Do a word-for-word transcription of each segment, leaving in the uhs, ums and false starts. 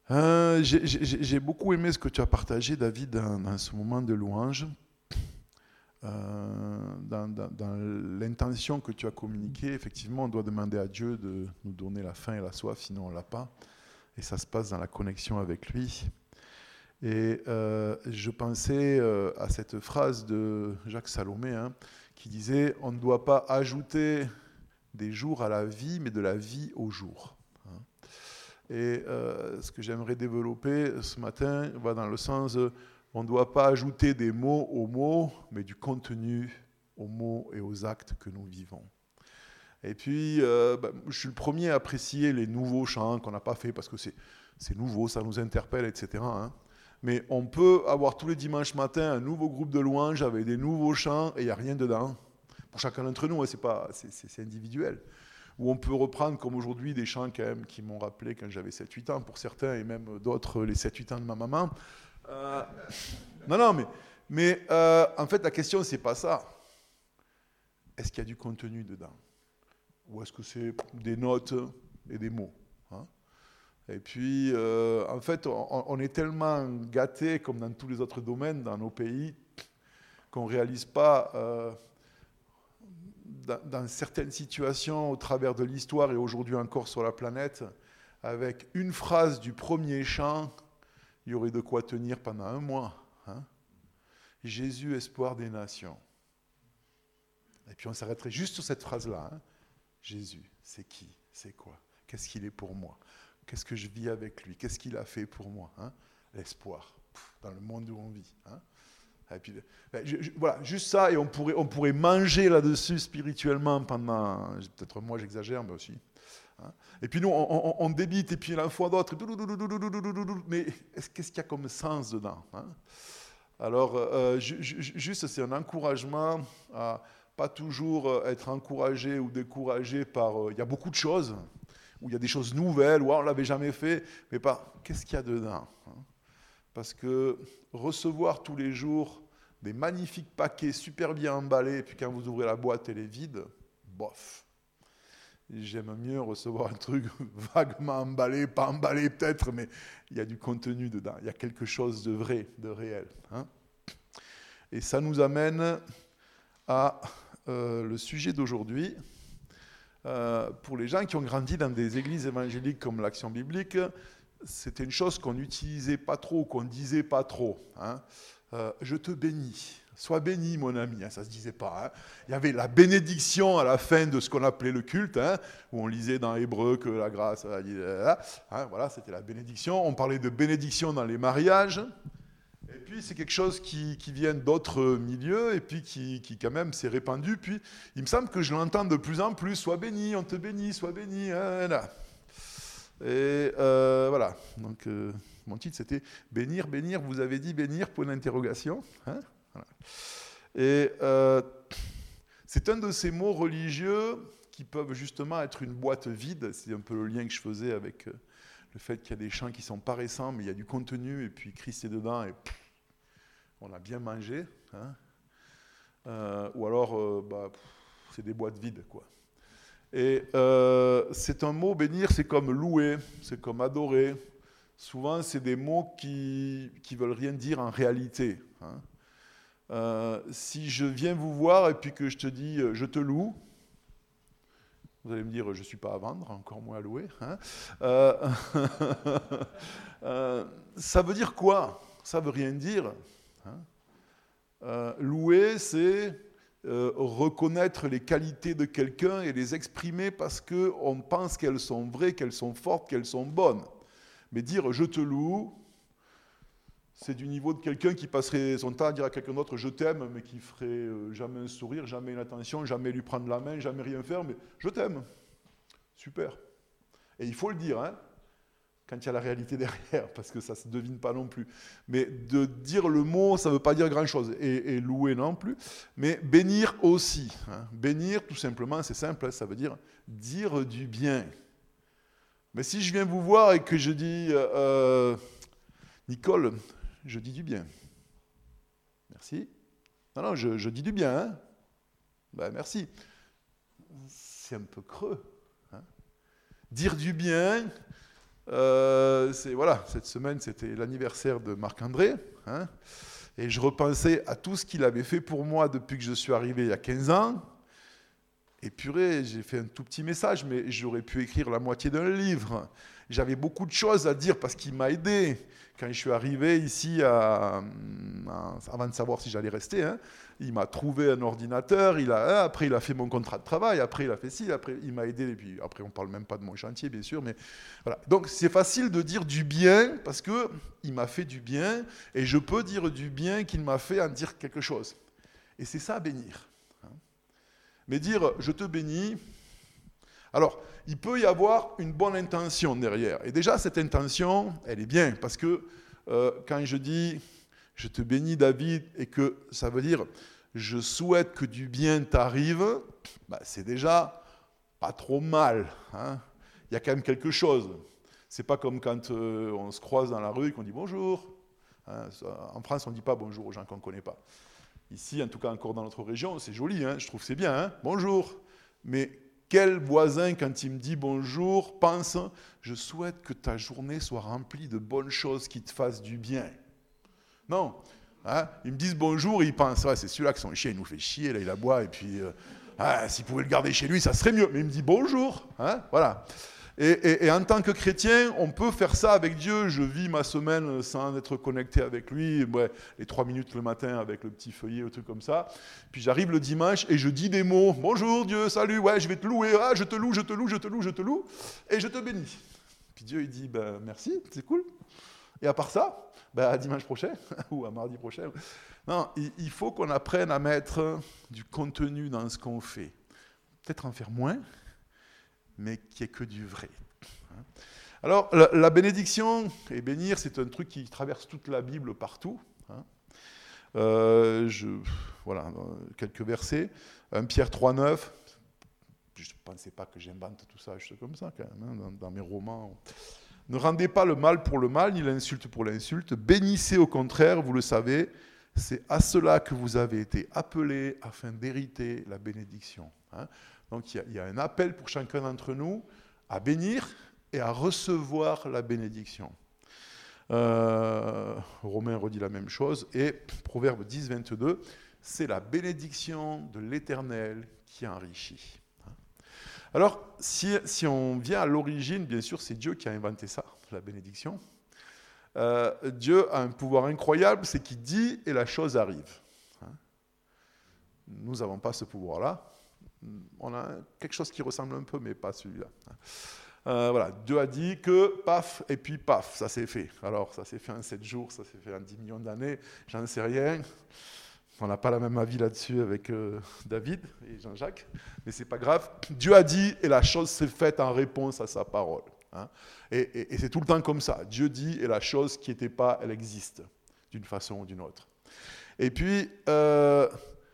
Euh, j'ai, j'ai- j'ai beaucoup aimé ce que tu as partagé, David, dans, dans ce moment de louange, Euh, dans, dans- dans l'intention que tu as communiquée. Effectivement, on doit demander à Dieu de nous donner la faim et la soif, sinon on ne l'a pas. Et ça se passe dans la connexion avec lui. Et euh, je pensais euh, à cette phrase de Jacques Salomé, hein, qui disait « On ne doit pas ajouter des jours à la vie, mais de la vie aux jours. » Et euh, ce que j'aimerais développer ce matin va dans le sens, euh, on ne doit pas ajouter des mots aux mots, mais du contenu aux mots et aux actes que nous vivons. Et puis, euh, bah, je suis le premier à apprécier les nouveaux chants qu'on n'a pas fait parce que c'est, c'est nouveau, ça nous interpelle, et cetera. Hein. Mais on peut avoir tous les dimanches matins un nouveau groupe de louanges avec des nouveaux chants et il n'y a rien dedans. Pour chacun d'entre nous, hein, c'est, pas, c'est, c'est, c'est individuel. Où on peut reprendre, comme aujourd'hui, des chants quand même qui m'ont rappelé quand j'avais sept huit ans, pour certains, et même d'autres, les sept huit ans de ma maman. Euh, non, non, mais, mais euh, en fait, la question, c'est pas ça. Est-ce qu'il y a du contenu dedans ? Ou est-ce que c'est des notes et des mots, hein ? Et puis, euh, en fait, on, on est tellement gâtés, comme dans tous les autres domaines, dans nos pays, qu'on ne réalise pas... Euh, Dans, dans certaines situations, au travers de l'histoire et aujourd'hui encore sur la planète, avec une phrase du premier chant, il y aurait de quoi tenir pendant un mois. Hein. Jésus, espoir des nations. Et puis on s'arrêterait juste sur cette phrase-là. Hein. Jésus, c'est qui ? C'est quoi ? Qu'est-ce qu'il est pour moi ? Qu'est-ce que je vis avec lui ? Qu'est-ce qu'il a fait pour moi ? Hein. L'espoir, pff, dans le monde où on vit. Hein. Et puis, je, je, voilà, juste ça, et on pourrait, on pourrait manger là-dessus spirituellement pendant, peut-être moi j'exagère, mais aussi. Hein. Et puis nous, on, on, on débite, et puis la fois d'autre, mais qu'est-ce qu'il y a comme sens dedans, hein? Alors, euh, ju, ju, juste, c'est un encouragement à pas toujours être encouragé ou découragé par... Il euh, y a beaucoup de choses, où il y a des choses nouvelles, où on ne l'avait jamais fait, mais pas qu'est-ce qu'il y a dedans, hein? Parce que recevoir tous les jours des magnifiques paquets super bien emballés, et puis quand vous ouvrez la boîte, elle est vide, bof. J'aime mieux recevoir un truc vaguement emballé, pas emballé peut-être, mais il y a du contenu dedans, il y a quelque chose de vrai, de réel. Hein. Et ça nous amène à euh, le sujet d'aujourd'hui. Euh, pour les gens qui ont grandi dans des églises évangéliques comme l'Action biblique, c'était une chose qu'on n'utilisait pas trop, qu'on ne disait pas trop. Hein. Euh, je te bénis. Sois béni, mon ami. Hein, ça ne se disait pas. Hein. Il y avait la bénédiction à la fin de ce qu'on appelait le culte, hein, où on lisait dans Hébreu que la grâce... Hein, voilà, c'était la bénédiction. On parlait de bénédiction dans les mariages. Et puis, c'est quelque chose qui, qui vient d'autres milieux et puis qui, qui, quand même, s'est répandu. Puis, il me semble que je l'entends de plus en plus. Sois béni, on te bénit, sois béni. Hein, là. Et euh, voilà, donc euh, mon titre c'était « Bénir, bénir, vous avez dit bénir, point d'interrogation. Hein » voilà. Et euh, c'est un de ces mots religieux qui peuvent justement être une boîte vide, c'est un peu le lien que je faisais avec euh, le fait qu'il y a des chants qui sont pas récents, mais il y a du contenu, et puis Christ est dedans, et pff, on a bien mangé. Hein. Euh, ou alors, euh, bah, pff, c'est des boîtes vides, quoi. Et euh, c'est un mot, bénir, c'est comme louer, c'est comme adorer. Souvent, c'est des mots qui ne veulent rien dire en réalité. Hein. Euh, si je viens vous voir et puis que je te dis « je te loue », vous allez me dire « je ne suis pas à vendre, encore moins à louer. Hein. » euh, euh, Ça veut dire quoi ? Ça ne veut rien dire. Hein. Euh, louer, c'est... Euh, reconnaître les qualités de quelqu'un et les exprimer parce qu'on pense qu'elles sont vraies, qu'elles sont fortes, qu'elles sont bonnes. Mais dire « je te loue », c'est du niveau de quelqu'un qui passerait son temps à dire à quelqu'un d'autre « je t'aime », mais qui ferait euh, jamais un sourire, jamais une attention, jamais lui prendre la main, jamais rien faire, mais « je t'aime ». Super. Et il faut le dire, hein, quand il y a la réalité derrière, parce que ça ne se devine pas non plus. Mais de dire le mot, ça ne veut pas dire grand-chose. Et, et louer non plus. Mais bénir aussi. Hein. Bénir, tout simplement, c'est simple, ça veut dire dire du bien. Mais si je viens vous voir et que je dis euh, « Nicole, je dis du bien. » Merci. Non, non, je, je dis du bien. Hein. Ben, merci. C'est un peu creux. Hein. Dire du bien... Euh, c'est, voilà, cette semaine, c'était l'anniversaire de Marc-André. Hein, et je repensais à tout ce qu'il avait fait pour moi depuis que je suis arrivé il y a quinze ans. Et purée, j'ai fait un tout petit message, mais j'aurais pu écrire la moitié d'un livre. J'avais beaucoup de choses à dire parce qu'il m'a aidé. Quand je suis arrivé ici, à, à, avant de savoir si j'allais rester, hein, il m'a trouvé un ordinateur, il a, après il a fait mon contrat de travail, après il a fait ci, après il m'a aidé, et puis après on ne parle même pas de mon chantier, bien sûr. Mais voilà. Donc c'est facile de dire du bien parce qu'il m'a fait du bien, et je peux dire du bien qu'il m'a fait en dire quelque chose. Et c'est ça, bénir. Mais dire « je te bénis », alors, il peut y avoir une bonne intention derrière. Et déjà, cette intention, elle est bien, parce que euh, quand je dis « je te bénis, David », et que ça veut dire « je souhaite que du bien t'arrive bah, », c'est déjà pas trop mal. Hein. Il y a quand même quelque chose. C'est pas comme quand euh, on se croise dans la rue et qu'on dit « bonjour ». Hein, en France, on ne dit pas « bonjour » aux gens qu'on ne connaît pas. Ici, en tout cas encore dans notre région, c'est joli, hein, je trouve que c'est bien, hein, bonjour. Mais quel voisin, quand il me dit bonjour, pense « je souhaite que ta journée soit remplie de bonnes choses qui te fassent du bien ». Non, hein, ils me disent bonjour et ils pensent ouais, « c'est celui-là que son chien il nous fait chier, là il aboie, et puis euh, ah, s'il pouvait le garder chez lui, ça serait mieux ». Mais il me dit bonjour, hein, voilà. Et, et, et en tant que chrétien, on peut faire ça avec Dieu. Je vis ma semaine sans être connecté avec lui, ouais, les trois minutes le matin avec le petit feuillet, un truc comme ça. Puis j'arrive le dimanche et je dis des mots. Bonjour Dieu, salut, ouais, je vais te louer, ah, je te loue, je te loue, je te loue, je te loue, et je te bénis. Puis Dieu il dit, ben, merci, c'est cool. Et à part ça, ben, à dimanche prochain ou à mardi prochain. Non, il, il faut qu'on apprenne à mettre du contenu dans ce qu'on fait. Peut-être en faire moins, mais qui est que du vrai. Alors, la, la bénédiction et bénir, c'est un truc qui traverse toute la Bible partout. Hein. Euh, je, voilà, quelques versets. un Pierre trois neuf. Je ne pensais pas que j'invente tout ça, juste comme ça, quand même, hein, dans, dans mes romans. Ne rendez pas le mal pour le mal, ni l'insulte pour l'insulte. Bénissez au contraire, vous le savez, c'est à cela que vous avez été appelés afin d'hériter la bénédiction. Hein. Donc, il y, y a un appel pour chacun d'entre nous à bénir et à recevoir la bénédiction. Euh, Romain redit la même chose, et Proverbe dix, vingt-deux, c'est la bénédiction de l'Éternel qui enrichit. Alors, si, si on vient à l'origine, bien sûr, c'est Dieu qui a inventé ça, la bénédiction. Euh, Dieu a un pouvoir incroyable, c'est qu'il dit et la chose arrive. Nous n'avons pas ce pouvoir-là. On a quelque chose qui ressemble un peu, mais pas celui-là. Euh, voilà, Dieu a dit que paf, et puis paf, ça s'est fait. Alors, ça s'est fait en sept jours, ça s'est fait en dix millions d'années, j'en sais rien. On n'a pas la même avis là-dessus avec euh, David et Jean-Jacques, mais c'est pas grave. Dieu a dit, et la chose s'est faite en réponse à sa parole. Hein. Et, et, et c'est tout le temps comme ça. Dieu dit, et la chose qui n'était pas, elle existe, d'une façon ou d'une autre. Et puis, euh,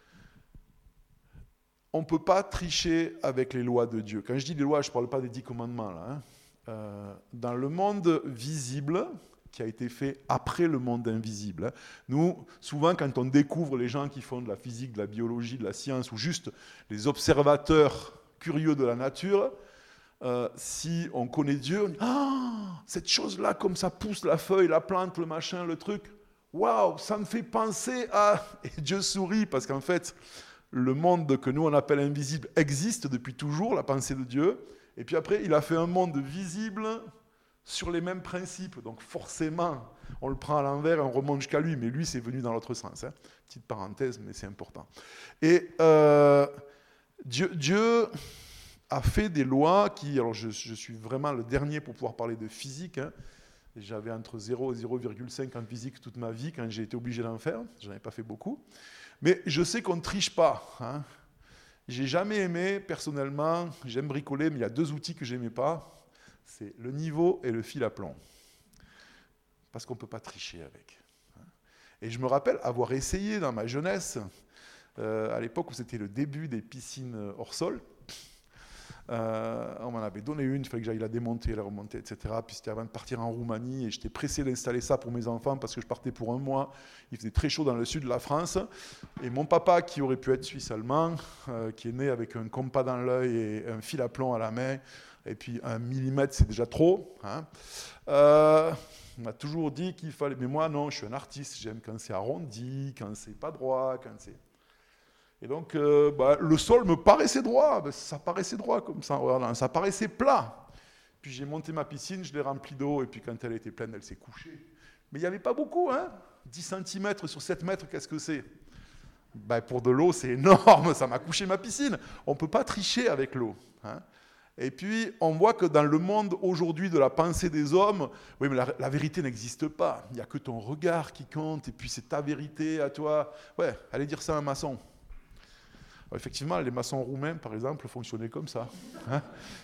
on ne peut pas tricher avec les lois de Dieu. Quand je dis les lois, je ne parle pas des dix commandements. Là, hein. euh, dans le monde visible, qui a été fait après le monde invisible. Hein. Nous, souvent, quand on découvre les gens qui font de la physique, de la biologie, de la science, ou juste les observateurs curieux de la nature, euh, si on connaît Dieu, on dit « Ah, cette chose-là, comme ça pousse la feuille, la plante, le machin, le truc, waouh, ça me fait penser à... » Et Dieu sourit, parce qu'en fait... Le monde que nous on appelle invisible existe depuis toujours, la pensée de Dieu. Et puis après, il a fait un monde visible sur les mêmes principes. Donc forcément, on le prend à l'envers et on remonte jusqu'à lui. Mais lui, c'est venu dans l'autre sens. Hein. Petite parenthèse, mais c'est important. Et euh, Dieu, Dieu a fait des lois qui... Alors je, je suis vraiment le dernier pour pouvoir parler de physique. Hein. J'avais entre zéro et zéro virgule cinq en physique toute ma vie quand j'ai été obligé d'en faire. Je n'en ai pas fait beaucoup. Mais je sais qu'on ne triche pas. Hein. J'ai jamais aimé, personnellement, j'aime bricoler, mais il y a deux outils que je n'aimais pas. C'est le niveau et le fil à plomb. Parce qu'on ne peut pas tricher avec. Et je me rappelle avoir essayé dans ma jeunesse, euh, à l'époque où c'était le début des piscines hors sol. Euh, on m'en avait donné une, il fallait que j'aille la démonter, la remonter, et cetera. Puis c'était avant de partir en Roumanie et j'étais pressé d'installer ça pour mes enfants parce que je partais pour un mois. Il faisait très chaud dans le sud de la France. Et mon papa, qui aurait pu être suisse-allemand, euh, qui est né avec un compas dans l'œil et un fil à plomb à la main, Et puis un millimètre, c'est déjà trop. Hein. Euh, on m'a toujours dit qu'il fallait... Mais moi, non, je suis un artiste. J'aime quand c'est arrondi, quand c'est pas droit, quand c'est... Et donc, euh, bah, le sol me paraissait droit. Ben, ça paraissait droit comme ça. Voilà, ça paraissait plat. Puis j'ai monté ma piscine, je l'ai remplie d'eau. Et puis quand elle était pleine, elle s'est couchée. Mais il n'y avait pas beaucoup. Hein, dix centimètres sur sept mètres, qu'est-ce que c'est? Ben, pour de l'eau, c'est énorme. Ça m'a couché ma piscine. On ne peut pas tricher avec l'eau. Hein. Et puis, on voit que dans le monde aujourd'hui de la pensée des hommes, oui, mais la, la vérité n'existe pas. Il n'y a que ton regard qui compte. Et puis, c'est ta vérité à toi. Ouais, allez dire ça à un maçon. Effectivement, les maçons roumains, par exemple, fonctionnaient comme ça. Hein.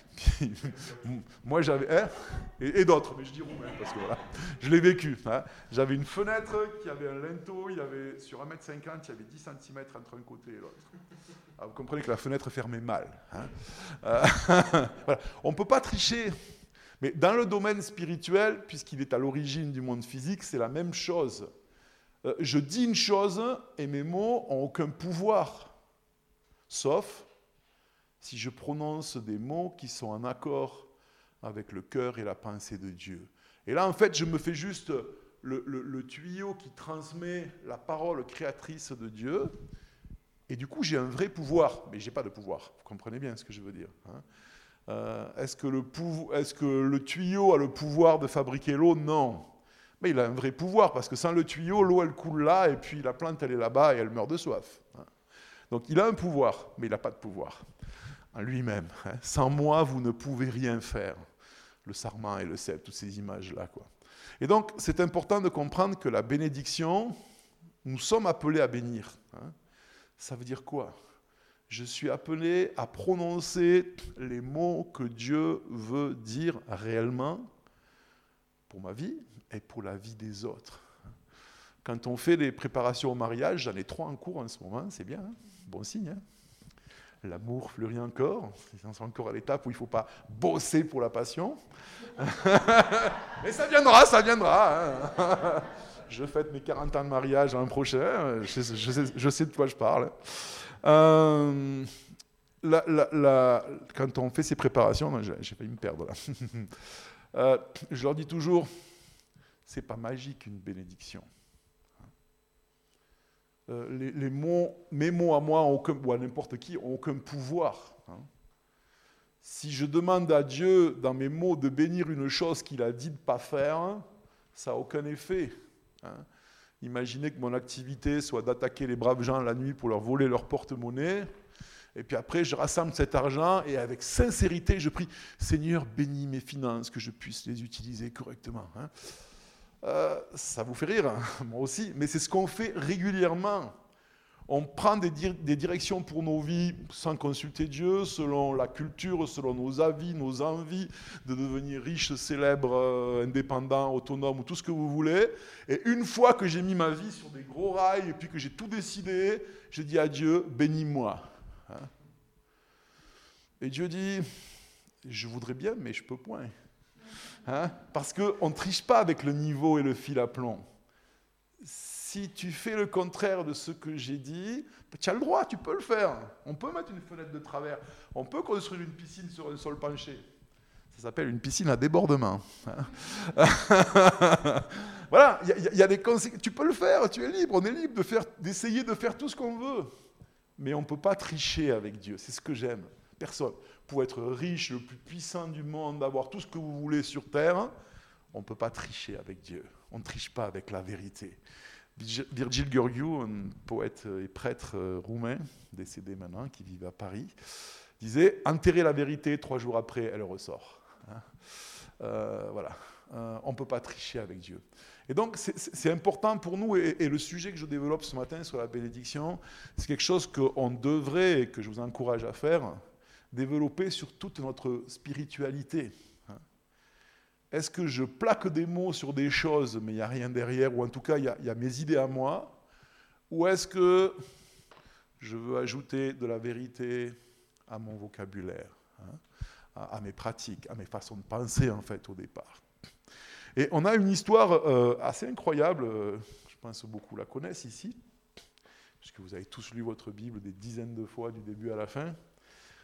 Moi, j'avais... Hein, et, et d'autres, mais je dis roumains, parce que voilà, je l'ai vécu. Hein. J'avais une fenêtre qui avait un linteau, il y avait, sur un mètre cinquante, il y avait dix centimètres entre un côté et l'autre. Alors, vous comprenez que la fenêtre fermait mal. Hein. Euh, voilà. On ne peut pas tricher. Mais dans le domaine spirituel, puisqu'il est à l'origine du monde physique, c'est la même chose. Euh, je dis une chose et mes mots n'ont aucun pouvoir. Sauf si je prononce des mots qui sont en accord avec le cœur et la pensée de Dieu. Et là, en fait, je me fais juste le, le, le tuyau qui transmet la parole créatrice de Dieu. Et du coup, j'ai un vrai pouvoir. Mais je n'ai pas de pouvoir. Vous comprenez bien ce que je veux dire. Hein. Euh, est-ce que le pouvo- est-ce que le tuyau a le pouvoir de fabriquer l'eau? Non. Mais il a un vrai pouvoir, parce que sans le tuyau, l'eau, elle coule là, et puis la plante, elle est là-bas, et elle meurt de soif. Hein. Donc il a un pouvoir, mais il n'a pas de pouvoir en lui-même. Hein. Sans moi, vous ne pouvez rien faire. Le sarment et le cep, toutes ces images-là, quoi. Et donc, c'est important de comprendre que la bénédiction, nous sommes appelés à bénir. Hein. Ça veut dire quoi? Je suis appelé à prononcer les mots que Dieu veut dire réellement pour ma vie et pour la vie des autres. Quand on fait les préparations au mariage, j'en ai trois en cours en ce moment, c'est bien, hein, bon signe. Hein. L'amour fleurit encore, c'est encore à l'étape où il ne faut pas bosser pour la passion. Mais ça viendra, ça viendra. Hein. Je fête mes quarante ans de mariage l'an prochain, je sais, je, sais, je sais de quoi je parle. Euh, la, la, la, quand on fait ces préparations, j'ai, j'ai failli me perdre là. euh, je leur dis toujours, c'est pas magique une bénédiction. Euh, les, les mots, mes mots à moi, ont aucun, ou à n'importe qui, n'ont aucun pouvoir. Hein. Si je demande à Dieu, dans mes mots, de bénir une chose qu'il a dit de ne pas faire, ça n'a aucun effet. Hein. Imaginez que mon activité soit d'attaquer les braves gens la nuit pour leur voler leur porte-monnaie, et puis après, je rassemble cet argent, et avec sincérité, je prie, Seigneur, bénis mes finances, que je puisse les utiliser correctement. Hein. Euh, ça vous fait rire, hein, moi aussi, mais c'est ce qu'on fait régulièrement. On prend des, dir- des directions pour nos vies sans consulter Dieu, selon la culture, selon nos avis, nos envies de devenir riche, célèbre, euh, indépendant, autonome, ou tout ce que vous voulez. Et une fois que j'ai mis ma vie sur des gros rails et puis que j'ai tout décidé, je dis à Dieu, bénis-moi. Hein. Et Dieu dit, je voudrais bien, mais je peux point. Hein? Parce qu'on ne triche pas avec le niveau et le fil à plomb. Si tu fais le contraire de ce que j'ai dit, tu as le droit, tu peux le faire. On peut mettre une fenêtre de travers. On peut construire une piscine sur un sol penché. Ça s'appelle une piscine à débordement. Hein? Voilà, il y, y a des conséquences. Tu peux le faire, tu es libre. On est libre de faire, d'essayer de faire tout ce qu'on veut. Mais on ne peut pas tricher avec Dieu. C'est ce que j'aime. Personne. Pour être riche, le plus puissant du monde, avoir tout ce que vous voulez sur Terre, on ne peut pas tricher avec Dieu. On ne triche pas avec la vérité. Virgil Gheorghiu, un poète et prêtre roumain, décédé maintenant, qui vivait à Paris, disait « Enterrer la vérité, trois jours après, elle ressort. Hein » euh, Voilà. Euh, on ne peut pas tricher avec Dieu. Et donc, c'est, c'est important pour nous, et, et le sujet que je développe ce matin sur la bénédiction, c'est quelque chose qu'on devrait, et que je vous encourage à faire, développer sur toute notre spiritualité. Est-ce que je plaque des mots sur des choses, mais il n'y a rien derrière, ou en tout cas, il y a, il y a mes idées à moi, ou est-ce que je veux ajouter de la vérité à mon vocabulaire, hein, à, à mes pratiques, à mes façons de penser, en fait, au départ. Et on a une histoire euh, assez incroyable, euh, je pense que beaucoup la connaissent ici, puisque vous avez tous lu votre Bible des dizaines de fois, du début à la fin,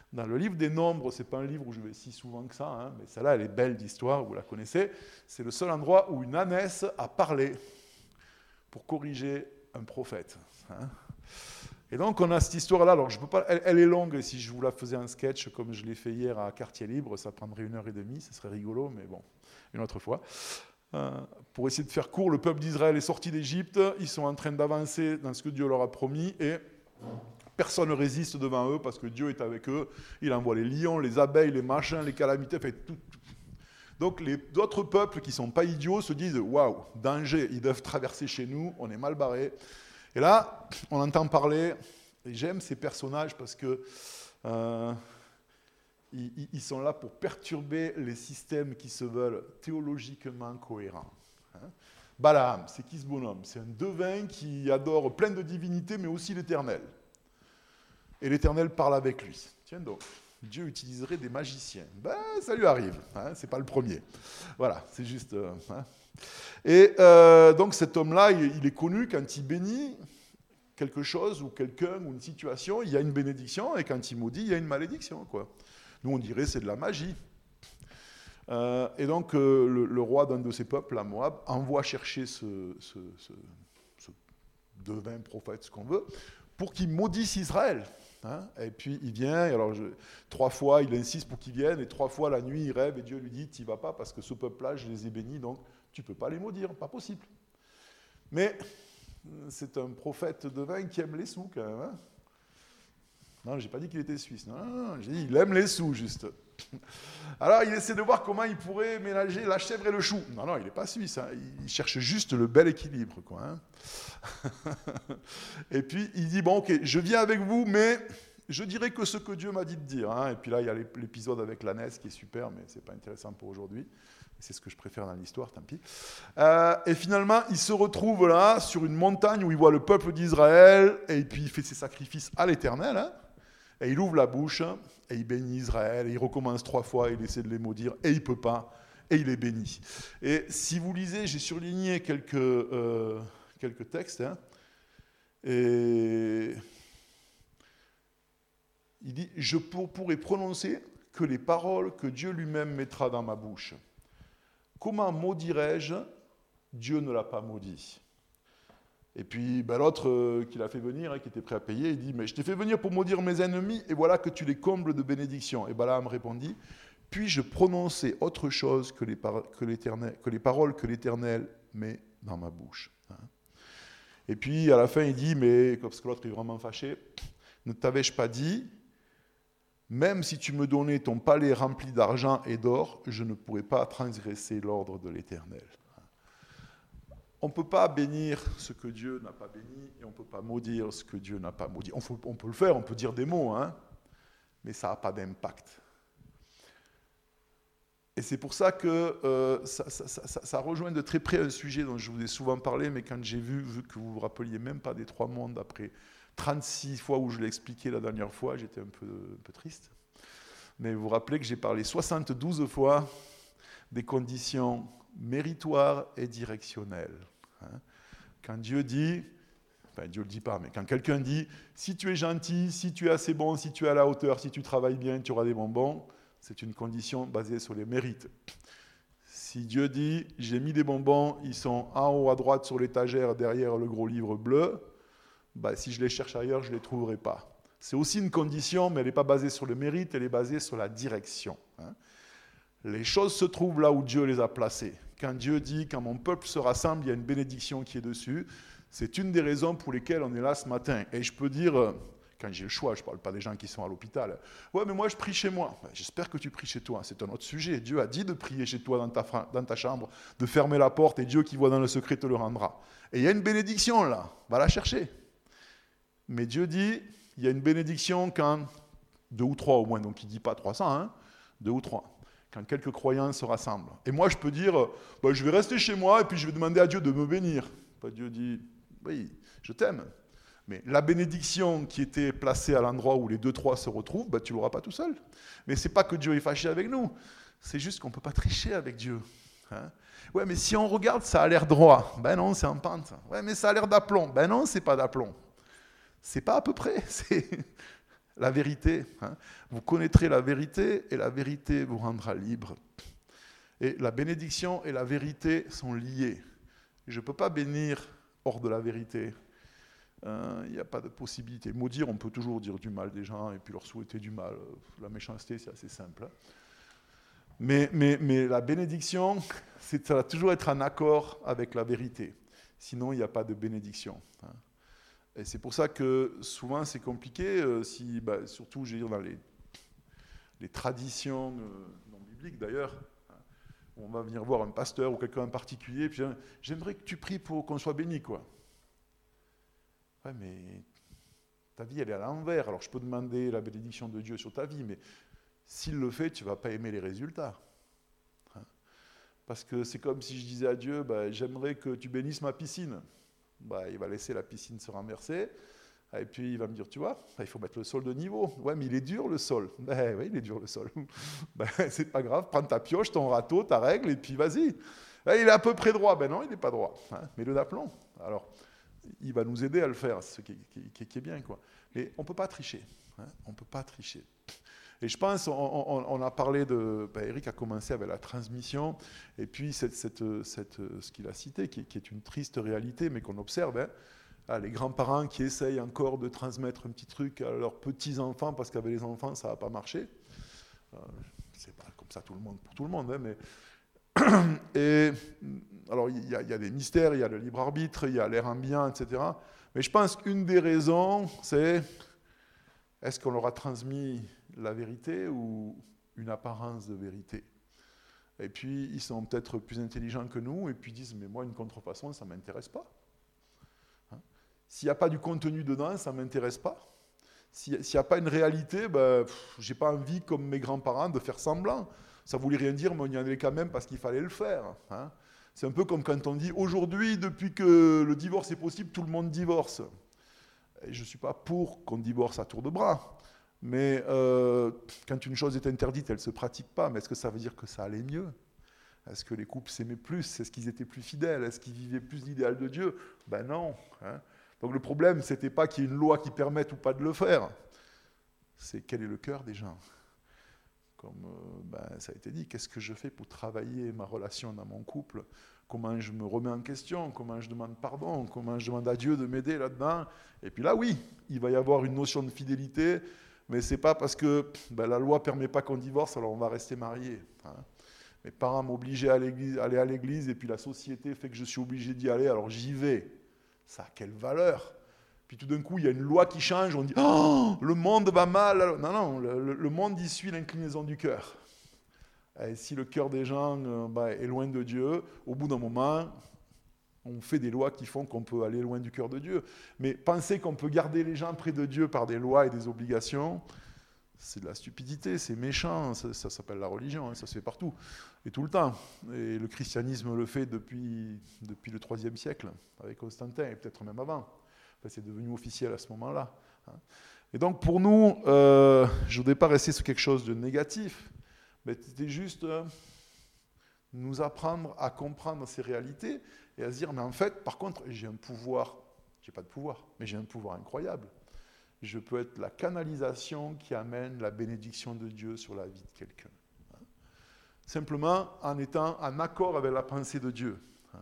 Dans le livre des Nombres, ce n'est pas un livre où je vais si souvent que ça, hein, mais celle-là, elle est belle d'histoire, vous la connaissez. C'est le seul endroit où une ânesse a parlé pour corriger un prophète. Hein. Et donc, on a cette histoire-là. Alors, je peux pas, elle, elle est longue. Si je vous la faisais en sketch, comme je l'ai fait hier à Quartier Libre, ça prendrait une heure et demie. Ce serait rigolo, mais bon, une autre fois. Euh, pour essayer de faire court, le peuple d'Israël est sorti d'Égypte. Ils sont en train d'avancer dans ce que Dieu leur a promis. Et personne ne résiste devant eux parce que Dieu est avec eux. Il envoie les lions, les abeilles, les machins, les calamités, fait tout. Donc, les autres peuples qui ne sont pas idiots se disent « Waouh, danger, ils doivent traverser chez nous, on est mal barrés. » Et là, on entend parler, et j'aime ces personnages parce que euh, ils, ils sont là pour perturber les systèmes qui se veulent théologiquement cohérents. Hein. Balaam, c'est qui ce bonhomme? C'est un devin qui adore plein de divinités, mais aussi l'Éternel. Et l'Éternel parle avec lui. Tiens donc, Dieu utiliserait des magiciens. Ben, ça lui arrive, hein, c'est pas le premier. Voilà, c'est juste... Euh, hein. Et euh, donc cet homme-là, il, il est connu quand il bénit quelque chose ou quelqu'un ou une situation, il y a une bénédiction, et quand il maudit, il y a une malédiction, quoi. Nous, on dirait c'est de la magie. Euh, et donc euh, le, le roi d'un de ces peuples, la Moab, envoie chercher ce, ce, ce, ce devin prophète, ce qu'on veut, pour qu'il maudisse Israël. Hein. Et puis il vient, et alors je, trois fois il insiste pour qu'il vienne, et trois fois la nuit il rêve, et Dieu lui dit, tu n'y vas pas parce que ce peuple-là, je les ai bénis, donc tu ne peux pas les maudire, pas possible. Mais c'est un prophète devin qui aime les sous quand même. Hein. Non, je n'ai pas dit qu'il était suisse, non, non, non, j'ai dit il aime les sous juste. Alors il essaie de voir comment il pourrait ménager la chèvre et le chou. Non, non, il n'est pas suisse, hein. Il cherche juste le bel équilibre, quoi. Hein. Et puis il dit, bon ok, je viens avec vous, mais je dirai que ce que Dieu m'a dit de dire. Hein. Et puis là, il y a l'épisode avec l'ânesse qui est super, mais ce n'est pas intéressant pour aujourd'hui. C'est ce que je préfère dans l'histoire, tant pis. Euh, et finalement, il se retrouve là, sur une montagne où il voit le peuple d'Israël, et puis il fait ses sacrifices à l'Éternel, hein, et il ouvre la bouche, et il bénit Israël, et il recommence trois fois, il essaie de les maudire, et il ne peut pas, et il est béni. Et si vous lisez, j'ai surligné quelques, euh, quelques textes, hein, et il dit « Je pourrais prononcer que les paroles que Dieu lui-même mettra dans ma bouche. » Comment maudirais-je? Dieu ne l'a pas maudit. Et puis ben, l'autre euh, qui l'a fait venir, hein, qui était prêt à payer, il dit, mais je t'ai fait venir pour maudire mes ennemis, et voilà que tu les combles de bénédictions. Et Balaam répondit, puis-je prononcer autre chose que les, par- que, que les paroles que l'Éternel met dans ma bouche. Hein. Et puis à la fin il dit, mais parce que l'autre est vraiment fâché, ne t'avais-je pas dit, même si tu me donnais ton palais rempli d'argent et d'or, je ne pourrais pas transgresser l'ordre de l'Éternel. On ne peut pas bénir ce que Dieu n'a pas béni, et on ne peut pas maudire ce que Dieu n'a pas maudit. On, faut, on peut le faire, on peut dire des mots, hein, mais ça n'a pas d'impact. Et c'est pour ça que euh, ça, ça, ça, ça rejoint de très près un sujet dont je vous ai souvent parlé, mais quand j'ai vu, vu que vous ne vous rappeliez même pas des trois mondes après trente-six fois où je l'ai expliqué la dernière fois, j'étais un peu, un peu triste. Mais vous vous rappelez que j'ai parlé soixante-douze fois des conditions méritoires et directionnelles. Hein. Quand Dieu dit, enfin Dieu ne le dit pas, mais quand quelqu'un dit, si tu es gentil, si tu es assez bon, si tu es à la hauteur, si tu travailles bien, tu auras des bonbons, c'est une condition basée sur les mérites. Si Dieu dit, j'ai mis des bonbons, ils sont en haut à droite sur l'étagère derrière le gros livre bleu, bah, si je les cherche ailleurs, je ne les trouverai pas. C'est aussi une condition, mais elle n'est pas basée sur le mérite, elle est basée sur la direction. Hein. Les choses se trouvent là où Dieu les a placées. Quand Dieu dit, quand mon peuple se rassemble, il y a une bénédiction qui est dessus, c'est une des raisons pour lesquelles on est là ce matin. Et je peux dire, quand j'ai le choix, je ne parle pas des gens qui sont à l'hôpital, ouais, mais moi je prie chez moi. J'espère que tu pries chez toi, c'est un autre sujet. Dieu a dit de prier chez toi dans ta, dans ta chambre, de fermer la porte, et Dieu qui voit dans le secret te le rendra. Et il y a une bénédiction là, va la chercher. Mais Dieu dit, il y a une bénédiction quand, deux ou trois au moins, donc il ne dit pas trois cents, hein, deux ou trois, quand quelques croyants se rassemblent. Et moi je peux dire, bah, je vais rester chez moi et puis je vais demander à Dieu de me bénir. Bah, Dieu dit, oui, je t'aime. Mais la bénédiction qui était placée à l'endroit où les deux, trois se retrouvent, bah, tu ne l'auras pas tout seul. Mais ce n'est pas que Dieu est fâché avec nous, c'est juste qu'on ne peut pas tricher avec Dieu. Hein. Ouais, mais si on regarde, ça a l'air droit. Ben non, c'est en pente. Ouais, mais ça a l'air d'aplomb. Ben non, c'est pas d'aplomb. C'est pas à peu près. C'est... la vérité. Hein. Vous connaîtrez la vérité et la vérité vous rendra libre. Et la bénédiction et la vérité sont liées. Je ne peux pas bénir hors de la vérité. Il euh, n'y a pas de possibilité. Maudire, on peut toujours dire du mal des gens et puis leur souhaiter du mal. La méchanceté, c'est assez simple. Mais, mais, mais la bénédiction, c'est, ça va toujours être en accord avec la vérité. Sinon, il n'y a pas de bénédiction. Hein. Et c'est pour ça que souvent, c'est compliqué, euh, si, bah, surtout, je veux dire, dans les, les traditions euh, non bibliques d'ailleurs. Hein, on va venir voir un pasteur ou quelqu'un en particulier, puis j'aimerais que tu pries pour qu'on soit béni, quoi. Ouais, mais ta vie, elle est à l'envers. Alors, je peux demander la bénédiction de Dieu sur ta vie, mais s'il le fait, tu ne vas pas aimer les résultats. Hein? Parce que c'est comme si je disais à Dieu, bah, j'aimerais que tu bénisses ma piscine. Bah, il va laisser la piscine se renverser, et puis il va me dire, tu vois, il faut mettre le sol de niveau. Ouais, mais il est dur le sol. Ben oui, il est dur le sol. Ben, c'est pas grave, prends ta pioche, ton râteau, ta règle, et puis vas-y. Ben, il est à peu près droit. Ben non, il n'est pas droit. Hein? Mets-le d'aplomb. Alors, il va nous aider à le faire, ce qui est, qui est, qui est bien, quoi. Mais on ne peut pas tricher. Hein? On ne peut pas tricher. Et je pense, on, on, on a parlé de... Ben Eric a commencé avec la transmission, et puis cette, cette, cette, ce qu'il a cité, qui, qui est une triste réalité, mais qu'on observe, hein, ah, les grands-parents qui essayent encore de transmettre un petit truc à leurs petits-enfants, parce qu'avec les enfants, ça ne va pas marcher. Euh, c'est pas comme ça tout le monde, pour tout le monde, hein, mais... Et alors, il y, y a des mystères, il y a le libre arbitre, il y a l'air ambiant, et cetera. Mais je pense qu'une des raisons, c'est est-ce qu'on leur a transmis la vérité ou une apparence de vérité? Et puis, ils sont peut-être plus intelligents que nous, et puis ils disent, mais moi, une contrefaçon, ça ne m'intéresse pas. Hein? S'il n'y a pas du contenu dedans, ça ne m'intéresse pas. S'il n'y a pas une réalité, ben, je n'ai pas envie, comme mes grands-parents, de faire semblant. Ça ne voulait rien dire, mais on y en allait quand même parce qu'il fallait le faire. Hein. C'est un peu comme quand on dit, aujourd'hui, depuis que le divorce est possible, tout le monde divorce. Et je ne suis pas pour qu'on divorce à tour de bras. Mais euh, quand une chose est interdite, elle ne se pratique pas. Mais est-ce que ça veut dire que ça allait mieux? Est-ce que les couples s'aimaient plus? Est-ce qu'ils étaient plus fidèles? Est-ce qu'ils vivaient plus l'idéal de Dieu? Ben non. Hein. Donc le problème, ce n'était pas qu'il y ait une loi qui permette ou pas de le faire. C'est quel est le cœur des gens. Comme euh, ben, ça a été dit, qu'est-ce que je fais pour travailler ma relation dans mon couple? Comment je me remets en question? Comment je demande pardon? Comment je demande à Dieu de m'aider là-dedans? Et puis là, oui, il va y avoir une notion de fidélité, mais ce n'est pas parce que ben, la loi ne permet pas qu'on divorce, alors on va rester mariés. Hein. Mes parents m'obligeaient à aller à l'église, et puis la société fait que je suis obligé d'y aller, alors j'y vais. Ça a quelle valeur? Puis tout d'un coup, il y a une loi qui change, on dit « Oh, le monde va mal !» Non, non, le, le monde y suit l'inclinaison du cœur. Et si le cœur des gens euh, bah, est loin de Dieu, au bout d'un moment, on fait des lois qui font qu'on peut aller loin du cœur de Dieu. Mais penser qu'on peut garder les gens près de Dieu par des lois et des obligations, c'est de la stupidité, c'est méchant, ça, ça s'appelle la religion, hein, ça se fait partout, et tout le temps. Et le christianisme le fait depuis, depuis le troisième siècle, avec Constantin, et peut-être même avant. Enfin, c'est devenu officiel à ce moment-là. Et donc pour nous, euh, je ne voudrais pas rester sur quelque chose de négatif, mais c'était juste euh, nous apprendre à comprendre ces réalités et à se dire, mais en fait, par contre, j'ai un pouvoir, je n'ai pas de pouvoir, mais j'ai un pouvoir incroyable. Je peux être la canalisation qui amène la bénédiction de Dieu sur la vie de quelqu'un. Simplement en étant en accord avec la pensée de Dieu.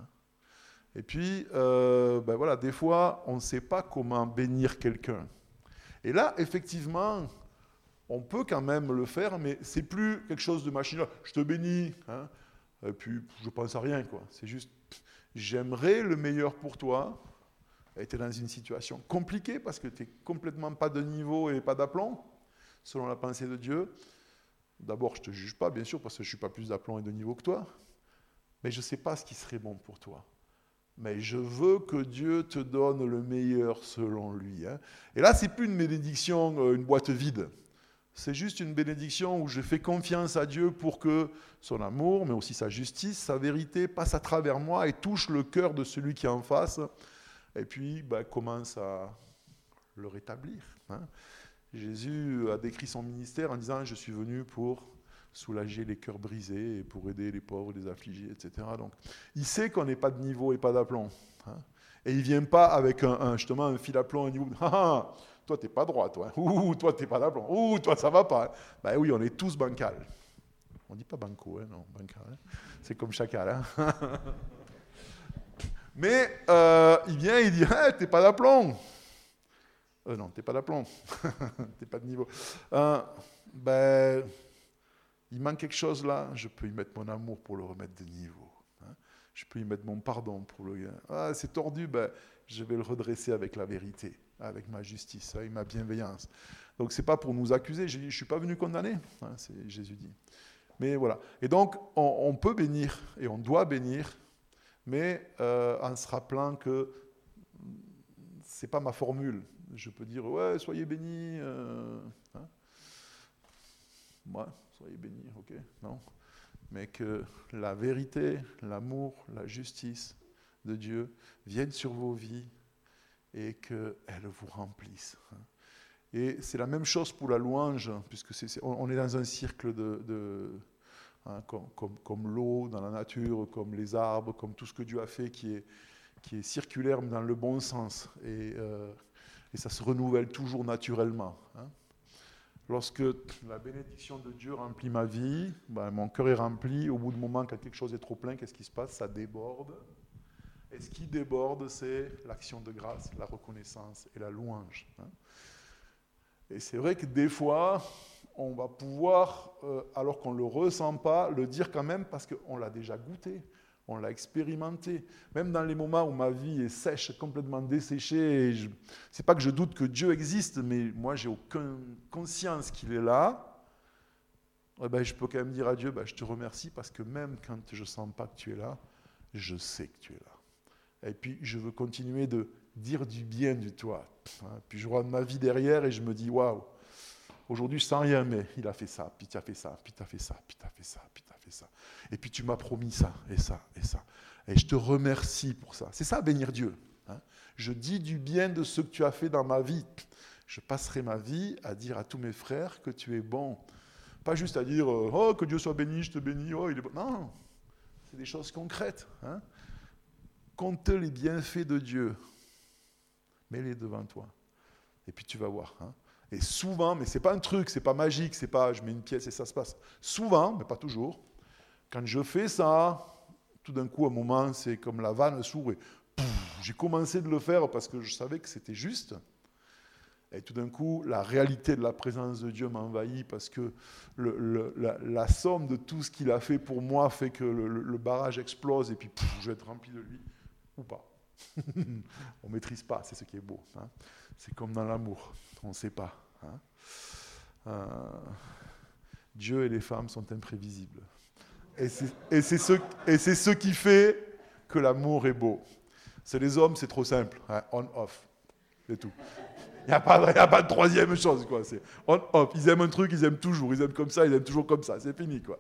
Et puis, euh, ben voilà, des fois, on ne sait pas comment bénir quelqu'un. Et là, effectivement, on peut quand même le faire, mais c'est plus quelque chose de machinal. Je te bénis, hein, et puis je pense à rien, quoi. C'est juste, j'aimerais le meilleur pour toi. Et tu es dans une situation compliquée parce que tu n'es complètement pas de niveau et pas d'aplomb, selon la pensée de Dieu. D'abord, je ne te juge pas, bien sûr, parce que je ne suis pas plus d'aplomb et de niveau que toi. Mais je ne sais pas ce qui serait bon pour toi. Mais je veux que Dieu te donne le meilleur selon lui. Hein. Et là, ce n'est plus une bénédiction, une boîte vide. C'est juste une bénédiction où je fais confiance à Dieu pour que son amour, mais aussi sa justice, sa vérité, passe à travers moi et touche le cœur de celui qui est en face. Et puis, ben, commence à le rétablir. Hein. Jésus a décrit son ministère en disant « Je suis venu pour soulager les cœurs brisés et pour aider les pauvres, les affligés, et cetera » Donc, il sait qu'on n'est pas de niveau et pas d'aplomb. Hein. Et il ne vient pas avec un, un, justement un fil à plomb, un niveau de « Ah, toi, tu n'es pas droit, toi. Hein. Ouh, toi, tu n'es pas d'aplomb. Ouh, toi, ça ne va pas. Hein. Ben oui, on est tous bancal. On ne dit pas banco, hein, non, bancal. Hein. C'est comme chacal. Hein. Mais euh, il vient, il dit, ah, tu n'es pas d'aplomb. Euh, non, tu n'es pas d'aplomb. Tu n'es pas de niveau. Euh, ben, il manque quelque chose là, je peux y mettre mon amour pour le remettre de niveau. Hein. Je peux y mettre mon pardon pour le... Ah, c'est tordu, ben, je vais le redresser avec la vérité, avec ma justice, avec ma bienveillance. Donc, ce n'est pas pour nous accuser, je ne suis pas venu condamner, hein, c'est Jésus dit. Mais voilà. Et donc, on, on peut bénir, et on doit bénir, mais euh, en se rappelant que ce n'est pas ma formule. Je peux dire, ouais, soyez bénis. Euh, hein. Ouais, soyez bénis, ok, non. Mais que la vérité, l'amour, la justice de Dieu viennent sur vos vies et qu'elles vous remplissent. Et c'est la même chose pour la louange, puisque c'est, c'est, on est dans un cercle de... de hein, comme, comme, comme l'eau dans la nature, comme les arbres, comme tout ce que Dieu a fait qui est, qui est circulaire mais dans le bon sens. Et, euh, et ça se renouvelle toujours naturellement. Hein. Lorsque la bénédiction de Dieu remplit ma vie, ben mon cœur est rempli. Au bout du moment, quand quelque chose est trop plein, qu'est-ce qui se passe? Ça déborde. Et ce qui déborde, c'est l'action de grâce, la reconnaissance et la louange. Hein. Et c'est vrai que des fois, on va pouvoir, euh, alors qu'on ne le ressent pas, le dire quand même parce qu'on l'a déjà goûté, on l'a expérimenté. Même dans les moments où ma vie est sèche, complètement desséchée, ce n'est pas que je doute que Dieu existe, mais moi, je n'ai aucune conscience qu'il est là. Eh ben, je peux quand même dire à Dieu, ben, je te remercie parce que même quand je ne sens pas que tu es là, je sais que tu es là. Et puis, je veux continuer de dire du bien de toi. Puis je regarde ma vie derrière et je me dis, waouh, aujourd'hui je sens rien, mais il a fait ça, puis tu as fait ça, puis tu as fait ça, puis tu as fait ça, puis tu as fait ça. Et puis tu m'as promis ça, et ça, et ça. Et je te remercie pour ça. C'est ça, bénir Dieu. Hein. Je dis du bien de ce que tu as fait dans ma vie. Je passerai ma vie à dire à tous mes frères que tu es bon. Pas juste à dire, oh, que Dieu soit béni, je te bénis, oh, il est bon. Non, c'est des choses concrètes. Hein. Compte les bienfaits de Dieu. Mets-les devant toi. Et puis tu vas voir. Hein. Et souvent, mais ce n'est pas un truc, ce n'est pas magique, c'est pas je mets une pièce et ça se passe. Souvent, mais pas toujours, quand je fais ça, tout d'un coup, à un moment, c'est comme la vanne s'ouvre et pouf, j'ai commencé de le faire parce que je savais que c'était juste. Et tout d'un coup, la réalité de la présence de Dieu m'envahit parce que le, le, la, la somme de tout ce qu'il a fait pour moi fait que le, le, le barrage explose et puis pouf, je vais être rempli de lui ou pas. On ne maîtrise pas, c'est ce qui est beau. Hein. C'est comme dans l'amour, on ne sait pas. Hein. Euh, Dieu et les femmes sont imprévisibles. Et c'est, et, c'est ce, et c'est ce qui fait que l'amour est beau. C'est les hommes, c'est trop simple. Hein. On-off, c'est tout. Il n'y a, a pas de troisième chose. Quoi. C'est on-off. Ils aiment un truc, ils aiment toujours. Ils aiment comme ça, ils aiment toujours comme ça. C'est fini. Quoi.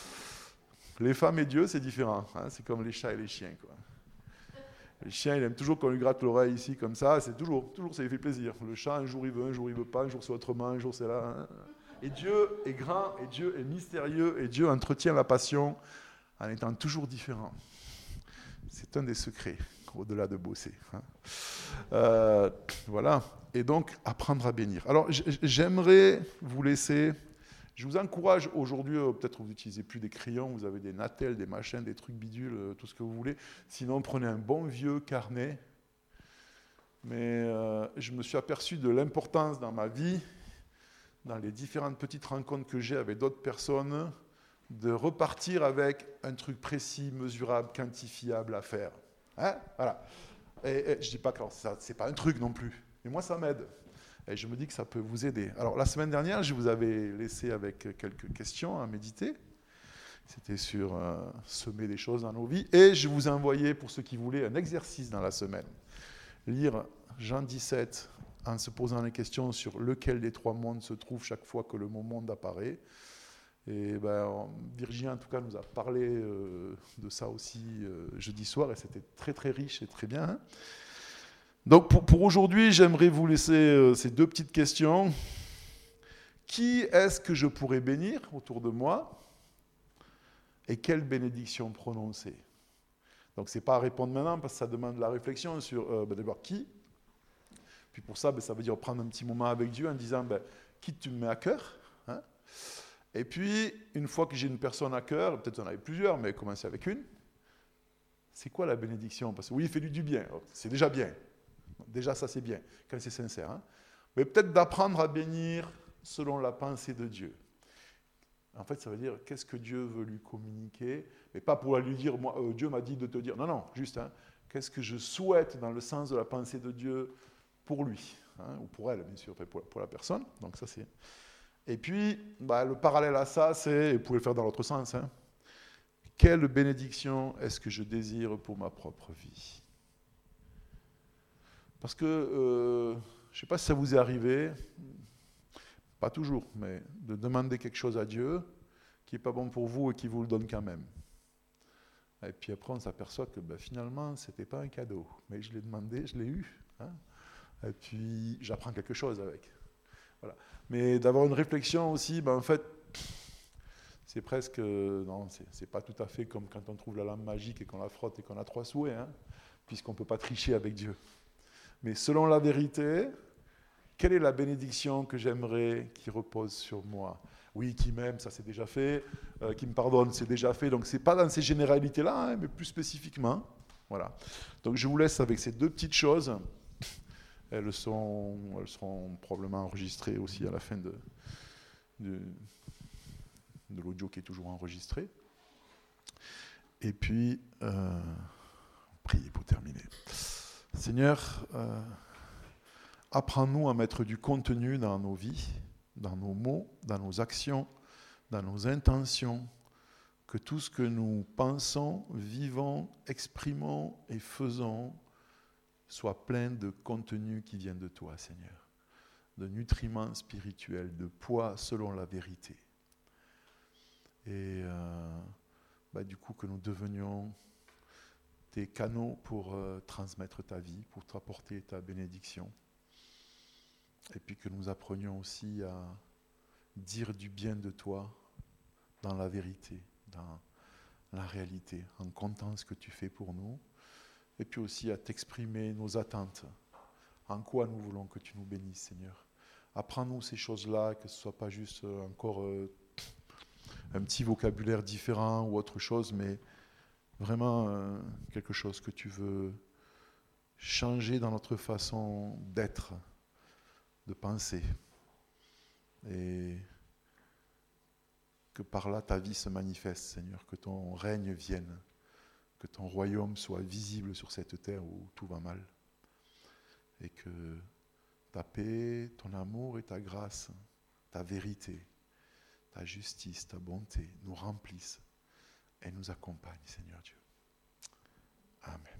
Les femmes et Dieu, c'est différent. Hein. C'est comme les chats et les chiens. Quoi. Le chien, il aime toujours qu'on lui gratte l'oreille ici, comme ça. C'est toujours, toujours, ça lui fait plaisir. Le chat, un jour il veut, un jour il veut pas, un jour c'est autrement, un jour c'est là. Hein. Et Dieu est grand, et Dieu est mystérieux, et Dieu entretient la passion en étant toujours différent. C'est un des secrets, au-delà de bosser. Hein. Euh, voilà. Et donc, apprendre à bénir. Alors, j'aimerais vous laisser... Je vous encourage aujourd'hui, euh, peut-être vous n'utilisez plus des crayons, vous avez des natels, des machins, des trucs bidules, euh, tout ce que vous voulez. Sinon, prenez un bon vieux carnet. Mais euh, je me suis aperçu de l'importance dans ma vie, dans les différentes petites rencontres que j'ai avec d'autres personnes, de repartir avec un truc précis, mesurable, quantifiable à faire. Hein, voilà. Et, et je ne dis pas que ce n'est pas un truc non plus. Mais moi, ça m'aide. Et je me dis que ça peut vous aider. Alors, la semaine dernière, je vous avais laissé avec quelques questions à méditer. C'était sur euh, semer des choses dans nos vies. Et je vous ai envoyé, pour ceux qui voulaient, un exercice dans la semaine. Lire Jean dix-sept en se posant les questions sur lequel des trois mondes se trouve chaque fois que le mot monde apparaît. Et ben, Virginie, en tout cas, nous a parlé euh, de ça aussi euh, jeudi soir. Et c'était très, très riche et très bien. Hein. Donc pour, pour aujourd'hui, j'aimerais vous laisser euh, ces deux petites questions. Qui est-ce que je pourrais bénir autour de moi? Et quelle bénédiction prononcer? Donc ce n'est pas à répondre maintenant parce que ça demande de la réflexion sur euh, ben d'abord qui, Puis pour ça, ben, ça veut dire prendre un petit moment avec Dieu en disant, ben, qui tu me mets à cœur, hein? Et puis, une fois que j'ai une personne à cœur, peut-être en avait plusieurs, mais commencer avec une, c'est quoi la bénédiction? Parce que oui, il fait du bien, c'est déjà bien. Déjà, ça c'est bien, quand c'est sincère. Hein? Mais peut-être d'apprendre à bénir selon la pensée de Dieu. En fait, ça veut dire, qu'est-ce que Dieu veut lui communiquer? Mais pas pour lui dire, moi, euh, Dieu m'a dit de te dire. Non, non, juste, hein, qu'est-ce que je souhaite dans le sens de la pensée de Dieu pour lui, hein, ou pour elle, bien sûr, pour, pour la personne. Donc ça, c'est... Et puis, bah, le parallèle à ça, c'est, et vous pouvez le faire dans l'autre sens, hein, quelle bénédiction est-ce que je désire pour ma propre vie? Parce que, euh, je ne sais pas si ça vous est arrivé, pas toujours, mais de demander quelque chose à Dieu qui n'est pas bon pour vous et qui vous le donne quand même. Et puis après, on s'aperçoit que ben, finalement, ce n'était pas un cadeau, mais je l'ai demandé, je l'ai eu. Hein, et puis, j'apprends quelque chose avec. Voilà. Mais d'avoir une réflexion aussi, ben, en fait, c'est presque, non, c'est, c'est pas tout à fait comme quand on trouve la lampe magique et qu'on la frotte et qu'on a trois souhaits, hein, puisqu'on ne peut pas tricher avec Dieu. Mais selon la vérité, quelle est la bénédiction que j'aimerais qui repose sur moi? Oui, qui m'aime, ça c'est déjà fait. Euh, qui me pardonne, c'est déjà fait. Donc c'est pas dans ces généralités-là, hein, mais plus spécifiquement. Voilà. Donc je vous laisse avec ces deux petites choses. Elles, sont, elles seront probablement enregistrées aussi à la fin de, de, de l'audio qui est toujours enregistré. Et puis, euh, priez pour terminer. Seigneur, euh, apprends-nous à mettre du contenu dans nos vies, dans nos mots, dans nos actions, dans nos intentions, que tout ce que nous pensons, vivons, exprimons et faisons soit plein de contenu qui vient de toi, Seigneur, de nutriments spirituels, de poids selon la vérité. Et euh, bah, du coup que nous devenions tes canaux pour euh, transmettre ta vie, pour t'apporter ta bénédiction. Et puis que nous apprenions aussi à dire du bien de toi dans la vérité, dans la réalité, en comptant ce que tu fais pour nous. Et puis aussi à t'exprimer nos attentes. En quoi nous voulons que tu nous bénisses, Seigneur. Apprends-nous ces choses-là, que ce ne soit pas juste encore euh, un petit vocabulaire différent ou autre chose, mais vraiment euh, quelque chose que tu veux changer dans notre façon d'être, de penser. Et que par là ta vie se manifeste, Seigneur, que ton règne vienne, que ton royaume soit visible sur cette terre où tout va mal. Et que ta paix, ton amour et ta grâce, ta vérité, ta justice, ta bonté nous remplissent et nous accompagnent, Seigneur Dieu. Amen.